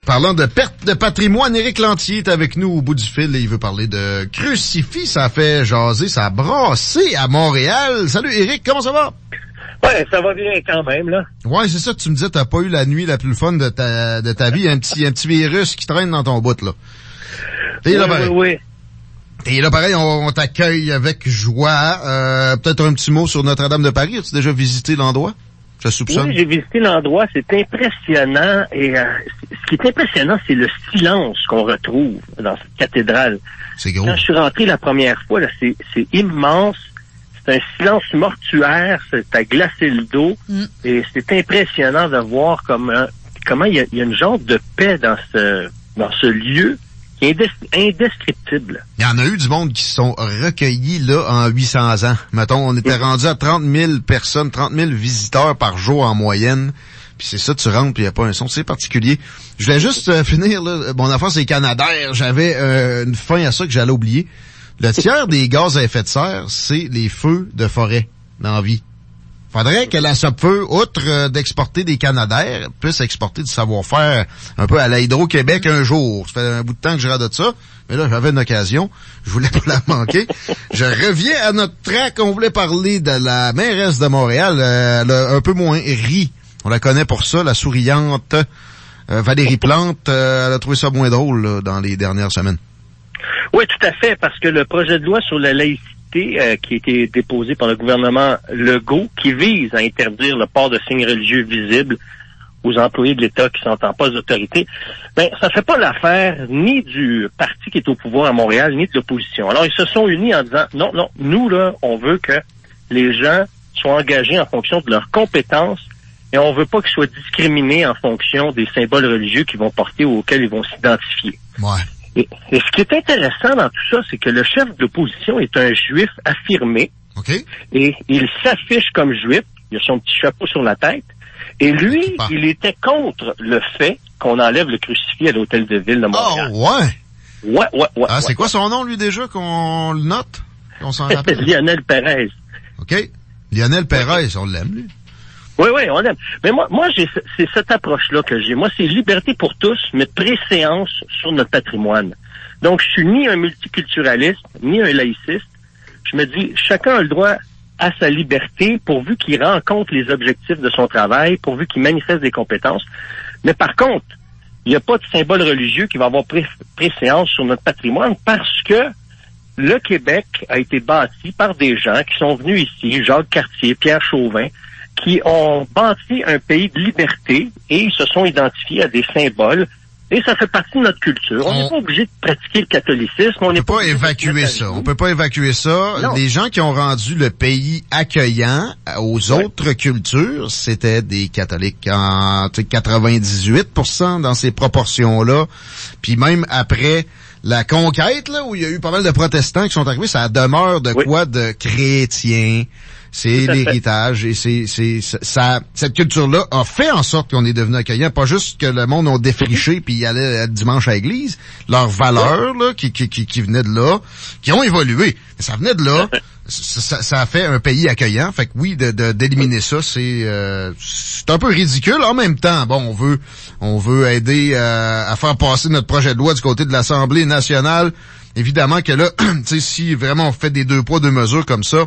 Parlant de perte de patrimoine, Éric Lantier est avec nous au bout du fil et il veut parler de crucifix. Ça a fait jaser, ça a brassé à Montréal. Salut Éric, comment ça va? Ouais, ça va bien quand même, là. Ouais, c'est ça que tu me disais, t'as pas eu la nuit la plus fun de ta vie, un petit virus qui traîne dans ton bout, là. T'es là, pareil. Oui. Et là, pareil, on t'accueille avec joie. Peut-être un petit mot sur Notre-Dame de Paris. As-tu déjà visité l'endroit? Je soupçonne. Oui, j'ai visité l'endroit, c'est impressionnant. Et ce qui est impressionnant, c'est le silence qu'on retrouve dans cette cathédrale. C'est gros. Quand je suis rentré la première fois, là, c'est immense. C'est un silence mortuaire, c'est à glacer le dos. Et c'est impressionnant de voir comment il y a une genre de paix dans ce lieu qui est indescriptible. Il y en a eu du monde qui se sont recueillis là en 800 ans. Mettons, on était rendu à 30 000 personnes, 30 000 visiteurs par jour en moyenne. Puis c'est ça, tu rentres puis il n'y a pas un son. C'est particulier. Je voulais juste finir, là. Mon affaire, c'est Canadair. J'avais une fin à ça que j'allais oublier. Le tiers des gaz à effet de serre, c'est les feux de forêt dans la vie. Faudrait que la SOPFEU, outre d'exporter des Canadair, puisse exporter du savoir-faire un peu à la Hydro-Québec un jour. Ça fait un bout de temps que je rate de ça, mais là, j'avais une occasion. Je voulais pas la manquer. Je reviens à notre track. On voulait parler de la mairesse de Montréal. Elle a un peu moins ri. On la connaît pour ça, la souriante Valérie Plante. Elle a trouvé ça moins drôle là, dans les dernières semaines. Oui, tout à fait, parce que le projet de loi sur la laïcité qui a été déposé par le gouvernement Legault, qui vise à interdire le port de signes religieux visibles aux employés de l'État qui sont en poste d'autorité, ben ça fait pas l'affaire ni du parti qui est au pouvoir à Montréal, ni de l'opposition. Alors, ils se sont unis en disant, non, nous, là, on veut que les gens soient engagés en fonction de leurs compétences et on veut pas qu'ils soient discriminés en fonction des symboles religieux qu'ils vont porter ou auxquels ils vont s'identifier. Ouais. Et ce qui est intéressant dans tout ça, c'est que le chef de l'opposition est un juif affirmé. Okay. Et il s'affiche comme juif. Il a son petit chapeau sur la tête. Et lui, il était contre le fait qu'on enlève le crucifix à l'hôtel de ville de Montréal. Oh, ouais. Ouais. Ah, c'est quoi son nom, lui, déjà, qu'on le note? Qu'on s'en rappelle? Lionel Pérez. OK. Lionel Pérez, on l'aime, lui. Oui, on l'aime. Mais moi, c'est cette approche-là que j'ai. Moi, c'est liberté pour tous, mais préséance sur notre patrimoine. Donc, je suis ni un multiculturaliste, ni un laïciste. Je me dis, chacun a le droit à sa liberté, pourvu qu'il rencontre les objectifs de son travail, pourvu qu'il manifeste des compétences. Mais par contre, il n'y a pas de symbole religieux qui va avoir préséance sur notre patrimoine parce que le Québec a été bâti par des gens qui sont venus ici, Jacques Cartier, Pierre Chauvin, qui ont bâti un pays de liberté et ils se sont identifiés à des symboles. Et ça fait partie de notre culture. On n'est pas obligé de pratiquer le catholicisme. On peut pas évacuer ça. On peut pas évacuer ça. Non. Les gens qui ont rendu le pays accueillant aux autres cultures, c'était des catholiques en 98% dans ces proportions-là. Puis même après la conquête, là, où il y a eu pas mal de protestants qui sont arrivés, ça demeure de quoi de chrétiens. C'est l'héritage et cette culture-là a fait en sorte qu'on est devenu accueillant. Pas juste que le monde a défriché puis y allait dimanche à l'église. Leurs valeurs, là, qui venaient de là, qui ont évolué. Mais ça venait de là. Ça a fait un pays accueillant. Fait que oui, d'éliminer ça, c'est un peu ridicule. En même temps, bon, on veut aider à faire passer notre projet de loi du côté de l'Assemblée nationale. Évidemment que là, tu sais, si vraiment on fait des 2 poids 2 mesures comme ça,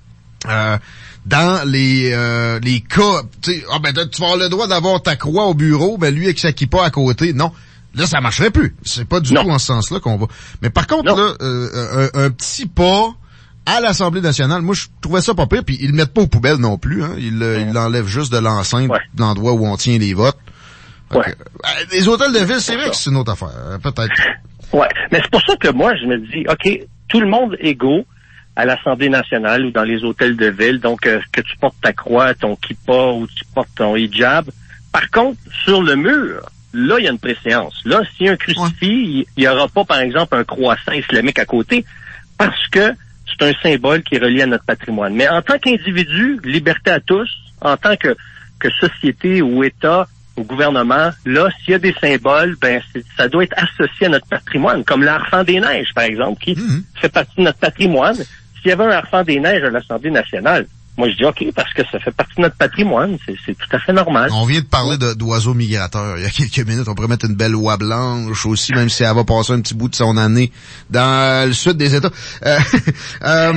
dans les cas, tu sais, tu vas avoir le droit d'avoir ta croix au bureau, ben lui avec sa kippa à côté, non. Là, ça marcherait plus. C'est pas du tout en ce sens-là qu'on va. Mais par contre, là, un petit pas à l'Assemblée nationale, moi, je trouvais ça pas pire, puis ils le mettent pas aux poubelles non plus, hein. Ils l'enlèvent juste de l'enceinte, de l'endroit où on tient les votes. Les hôtels de ville, c'est vrai que c'est une autre affaire, peut-être. Ouais, mais c'est pour ça que moi, je me dis, OK, tout le monde égaux à l'Assemblée nationale ou dans les hôtels de ville, donc que tu portes ta croix, ton kippa ou tu portes ton hijab. Par contre, sur le mur, là, il y a une préséance. Là, s'il y a un crucifix, il n'y aura pas, par exemple, un croissant islamique à côté, parce que c'est un symbole qui est relié à notre patrimoine. Mais en tant qu'individu, liberté à tous, en tant que société ou État ou gouvernement, là, s'il y a des symboles, ben ça doit être associé à notre patrimoine, comme l'Arfan des Neiges, par exemple, qui fait partie de notre patrimoine. S'il y avait un Arfan des Neiges à l'Assemblée nationale, Moi, je dis OK, parce que ça fait partie de notre patrimoine. C'est tout à fait normal. On vient de parler d'oiseaux migrateurs il y a quelques minutes. On pourrait mettre une belle oie blanche aussi, même si elle va passer un petit bout de son année dans le sud des États. À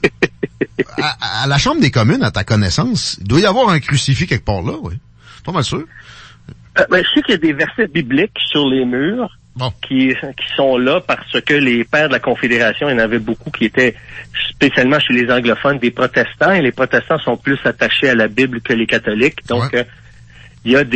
la Chambre des communes, à ta connaissance, il doit y avoir un crucifix quelque part là, oui. Pas mal sûr. Je sais qu'il y a des versets bibliques sur les murs. Bon. Qui sont là parce que les pères de la Confédération, il y en avait beaucoup qui étaient spécialement chez les anglophones des protestants, et les protestants sont plus attachés à la Bible que les catholiques. Donc, il y a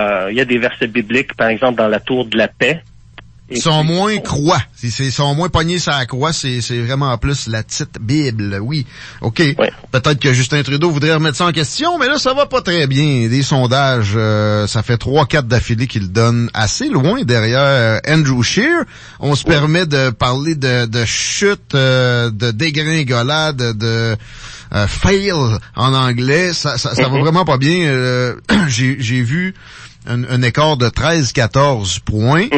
des versets bibliques, par exemple, dans la Tour de la Paix. Ils sont moins croix. Ils sont moins pognés sur la croix. C'est vraiment plus la petite Bible. Oui. OK. Ouais. Peut-être que Justin Trudeau voudrait remettre ça en question, mais là, ça va pas très bien. Des sondages, ça fait 3-4 d'affilée qu'il donne assez loin derrière Andrew Scheer. On se permet de parler de chute, de dégringolade, de fail en anglais. Ça va vraiment pas bien. J'ai vu un écart de 13-14 points.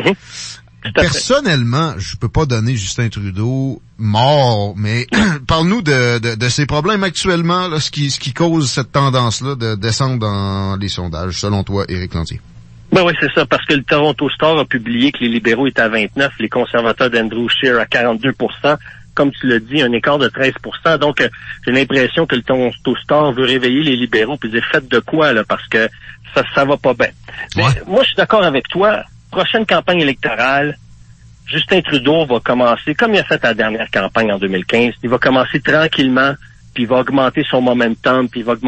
Personnellement, je peux pas donner Justin Trudeau mort, mais parle-nous de ses problèmes actuellement, là, ce qui cause cette tendance-là de descendre dans les sondages, selon toi, Éric Lantier. Ben oui, c'est ça, parce que le Toronto Star a publié que les libéraux étaient à 29, les conservateurs d'Andrew Scheer à 42%. Comme tu l'as dit, un écart de 13%. Donc, j'ai l'impression que le Toronto Star veut réveiller les libéraux puis dire faites de quoi, là, parce que ça va pas bien. Mais moi, je suis d'accord avec toi. Prochaine campagne électorale, Justin Trudeau va commencer, comme il a fait la dernière campagne en 2015, il va commencer tranquillement, puis il va augmenter son momentum, puis là,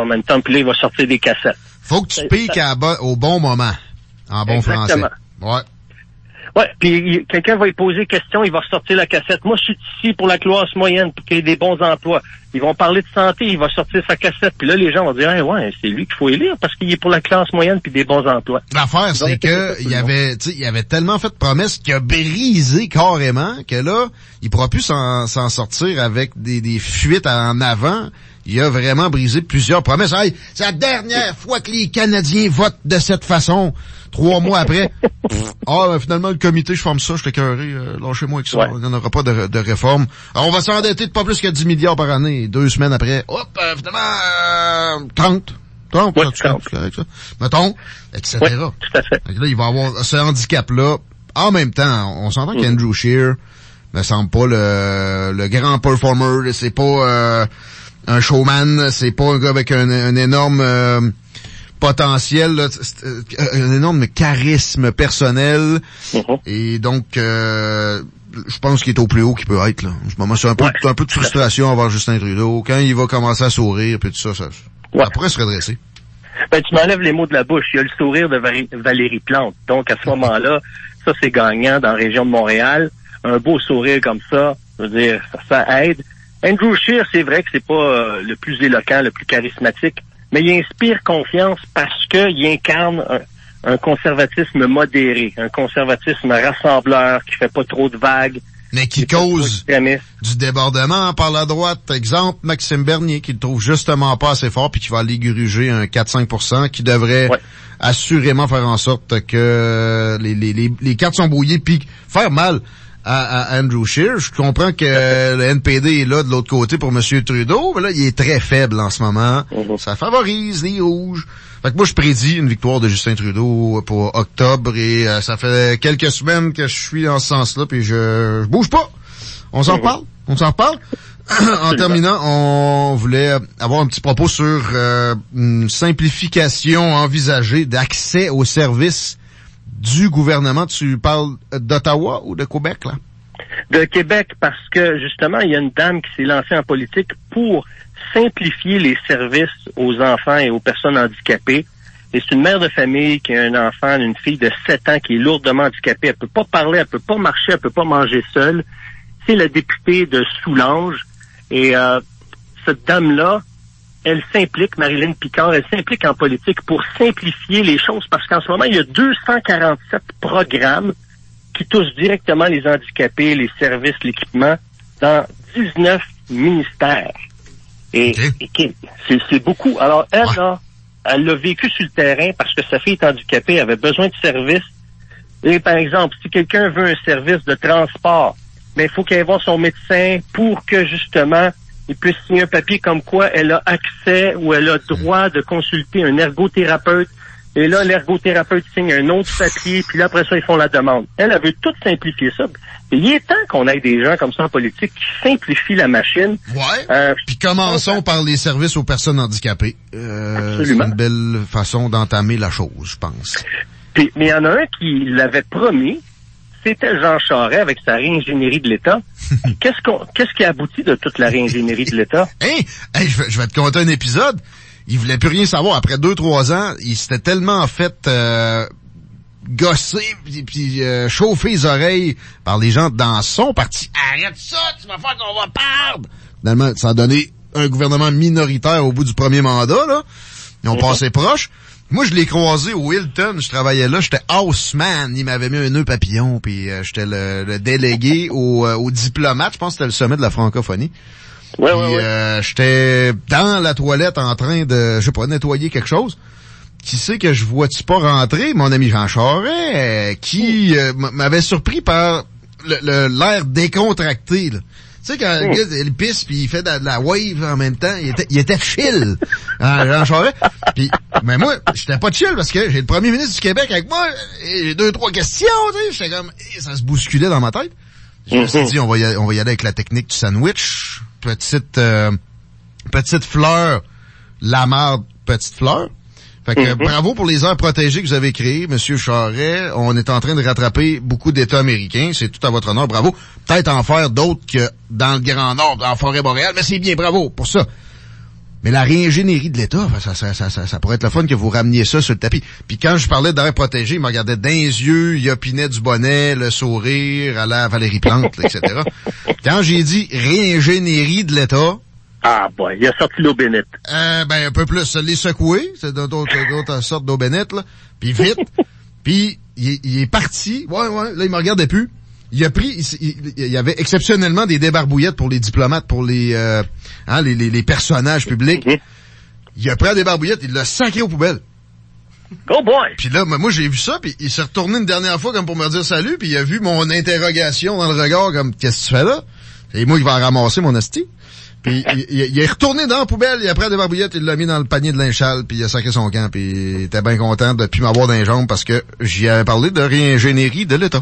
il va sortir des cassettes. Faut que tu piques au bon moment, en bon français. Ouais. Ouais, puis quelqu'un va lui poser question, il va sortir la cassette. Moi, je suis ici pour la classe moyenne, pour qu'il y ait des bons emplois. Ils vont parler de santé, il va sortir sa cassette. Puis là, les gens vont dire, c'est lui qu'il faut élire parce qu'il est pour la classe moyenne puis des bons emplois. L'affaire, c'est que il avait tellement fait de promesses qu'il a brisé carrément que là, il pourra plus s'en sortir avec des fuites en avant. Il a vraiment brisé plusieurs promesses. Hey, c'est la dernière fois que les Canadiens votent de cette façon. 3 mois après, finalement, le comité, je forme ça, je t'écœuré, lâchez-moi avec ça, il n'y en aura pas de réforme. Alors, on va s'endetter de pas plus que 10 milliards par année. 2 semaines après, finalement, 30. 30, ouais, ça. Mettons, etc. Ouais, tout à fait. Donc là, il va avoir ce handicap-là. En même temps, on s'entend qu'Andrew Scheer me semble pas le grand performer, c'est pas un showman, c'est pas un gars avec un énorme potentiel, là, un énorme charisme personnel. Et donc, je pense qu'il est au plus haut qu'il peut être, là. En ce moment, c'est un peu de frustration envers Justin Trudeau. Quand il va commencer à sourire, puis tout ça, ça pourrait se redresser. Ben, tu m'enlèves les mots de la bouche. Il y a le sourire de Valérie Plante. Donc, à ce moment-là, ça, c'est gagnant dans la région de Montréal. Un beau sourire comme ça, je veux dire, ça aide. Andrew Scheer, c'est vrai que c'est pas le plus éloquent, le plus charismatique, mais il inspire confiance parce qu'il incarne un conservatisme modéré, un conservatisme rassembleur qui fait pas trop de vagues. Mais qui cause du débordement par la droite. Exemple, Maxime Bernier, qui le trouve justement pas assez fort puis qui va aller gruger un 4-5%, qui devrait assurément faire en sorte que les cartes sont brouillées puis faire mal à Andrew Scheer. Je comprends que le NPD est là de l'autre côté pour M. Trudeau, mais là, il est très faible en ce moment. Ça favorise les rouges. Fait que moi, je prédis une victoire de Justin Trudeau pour octobre et ça fait quelques semaines que je suis dans ce sens-là puis je bouge pas. On s'en reparle. En terminant, on voulait avoir un petit propos sur une simplification envisagée d'accès aux services du gouvernement. Tu parles d'Ottawa ou de Québec, là? De Québec, parce que, justement, il y a une dame qui s'est lancée en politique pour simplifier les services aux enfants et aux personnes handicapées. Et c'est une mère de famille qui a un enfant, une fille de 7 ans qui est lourdement handicapée. Elle peut pas parler, elle peut pas marcher, elle peut pas manger seule. C'est la députée de Soulanges. Et cette dame-là, elle s'implique, Marilyn Picard, elle s'implique en politique pour simplifier les choses parce qu'en ce moment, il y a 247 programmes qui touchent directement les handicapés, les services, l'équipement, dans 19 ministères. Et c'est beaucoup. Alors, elle l'a vécu sur le terrain parce que sa fille est handicapée, elle avait besoin de services. Et par exemple, si quelqu'un veut un service de transport, mais il faut qu'elle aille voir son médecin pour que, justement, il puisse signer un papier comme quoi elle a accès ou elle a droit de consulter un ergothérapeute. Et là, l'ergothérapeute signe un autre papier, puis là, après ça, ils font la demande. Elle veut tout simplifier ça. Et il est temps qu'on ait des gens comme ça en politique qui simplifient la machine. Ouais. Puis commençons par les services aux personnes handicapées. C'est une belle façon d'entamer la chose, je pense. Puis, mais il y en a un qui l'avait promis, c'était Jean Charest avec sa réingénierie de l'État. Qu'est-ce qui a abouti de toute la réingénierie de l'État? Je vais te conter un épisode. Il voulait plus rien savoir. Après 2-3 ans, il s'était tellement fait gosser puis chauffer les oreilles par les gens dans son parti. Arrête ça, tu vas faire qu'on va perdre! Finalement, ça a donné un gouvernement minoritaire au bout du premier mandat, là. Ils ont passé proche. Moi, je l'ai croisé au Hilton, je travaillais là, j'étais houseman, il m'avait mis un nœud papillon, puis j'étais le délégué au diplomate, je pense que c'était le sommet de la francophonie. Ouais. J'étais dans la toilette en train de, je sais pas, nettoyer quelque chose. Qui sait que je vois-tu pas rentrer? Mon ami Jean Charest, qui m'avait surpris par l'air décontracté, là. Tu sais, quand le gars, il pisse pis il fait de la wave en même temps, il était chill, Jean Charest. Puis, mais moi, j'étais pas chill parce que j'ai le premier ministre du Québec avec moi, et j'ai 2-3 questions, tu sais, j'étais comme, ça se bousculait dans ma tête. Je me suis dit, on va y aller avec la technique du sandwich. Petite fleur, la marde, petite fleur. Fait que bravo pour les aires protégées que vous avez créées, Monsieur Charest. On est en train de rattraper beaucoup d'États américains. C'est tout à votre honneur. Bravo. Peut-être en faire d'autres que dans le Grand Nord, dans la forêt boréale, mais c'est bien, bravo pour ça. Mais la réingénierie de l'État, ça pourrait être le fun que vous rameniez ça sur le tapis. Puis quand je parlais d'air protégé, il me regardait dans les yeux, il opinait du bonnet, le sourire à la Valérie Plante, etc. Quand j'ai dit réingénierie de l'État... Ah, boy, il a sorti l'eau bénite. Un peu plus. Les secouer, c'est d'autres sortes d'eau bénite, là. Puis vite. Puis il est parti. Ouais, là, il me regardait plus. Il a pris, il y avait exceptionnellement des débarbouillettes pour les diplomates, pour les personnages publics. Il a pris la débarbouillette, il l'a sacré aux poubelles. Oh boy! Puis là, moi j'ai vu ça, puis il s'est retourné une dernière fois comme pour me dire salut, puis il a vu mon interrogation dans le regard comme qu'est-ce que tu fais là? Et moi il va ramasser mon asti. Puis il est retourné dans la poubelle, il a pris la débarbouillette, il l'a mis dans le panier de linge sale, puis il a sacré son camp, puis il était bien content de plus m'avoir dans les jambes parce que j'y avais parlé de réingénierie de l'État.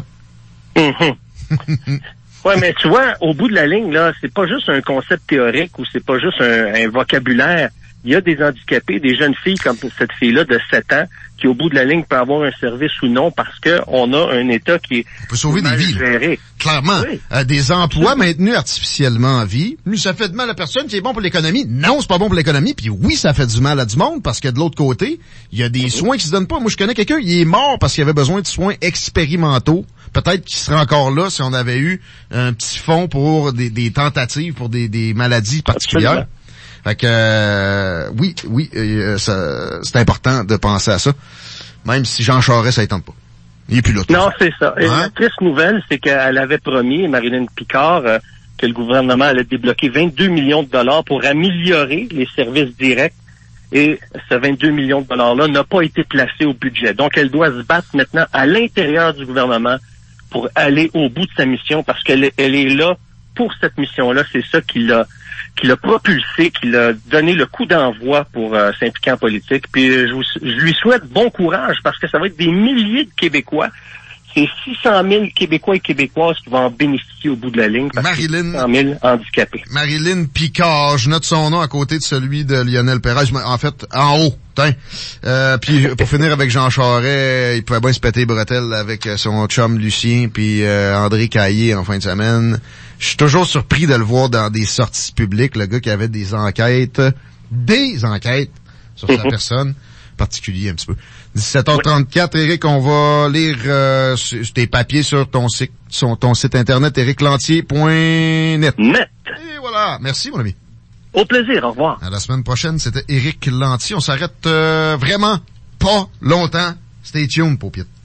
Ouais, mais tu vois, au bout de la ligne, là, c'est pas juste un concept théorique ou c'est pas juste un vocabulaire. Il y a des handicapés, des jeunes filles comme cette fille-là de 7 ans, qui au bout de la ligne peut avoir un service ou non parce que on a un État qui est on peut sauver des vies, géré. Clairement. Oui. Des emplois maintenus artificiellement en vie. Mais ça fait du mal à personne, c'est bon pour l'économie. Non, c'est pas bon pour l'économie. Puis oui, ça fait du mal à du monde parce que de l'autre côté, il y a des soins qui se donnent pas. Moi, je connais quelqu'un, il est mort parce qu'il avait besoin de soins expérimentaux. Peut-être qu'il serait encore là si on avait eu un petit fonds pour des tentatives pour des maladies particulières. Absolument. Fait que oui, c'est important de penser à ça. Même si Jean Charest, ça ne tente pas. Il est plus là. Non, c'est ça. Et la triste nouvelle, c'est qu'elle avait promis, Marilyn Picard, que le gouvernement allait débloquer 22 millions de dollars pour améliorer les services directs. Et ce 22 millions de dollars-là n'a pas été placé au budget. Donc, elle doit se battre maintenant à l'intérieur du gouvernement pour aller au bout de sa mission parce qu'elle est là pour cette mission-là. C'est ça qui l'a propulsé, qui l'a donné le coup d'envoi pour s'impliquer en politique. Puis je lui souhaite bon courage parce que ça va être des milliers de Québécois. C'est 600 000 Québécois et Québécoises qui vont en bénéficier au bout de la ligne. Marilyn, 600 000 handicapés. Marilyn Picard, je note son nom à côté de celui de Lionel Pérez. En fait, en haut. Puis pour finir avec Jean Charest, il pouvait bien se péter les bretelles avec son chum Lucien puis André Caillé en fin de semaine. Je suis toujours surpris de le voir dans des sorties publiques, le gars qui avait des enquêtes sur sa personne, particulier un petit peu. 17h34, Éric, on va lire tes papiers sur ton site internet, ericlantier.net. Et voilà, merci mon ami. Au plaisir, au revoir. À la semaine prochaine, c'était Éric Lantier. On s'arrête vraiment pas longtemps. Stay tuned, paupiette.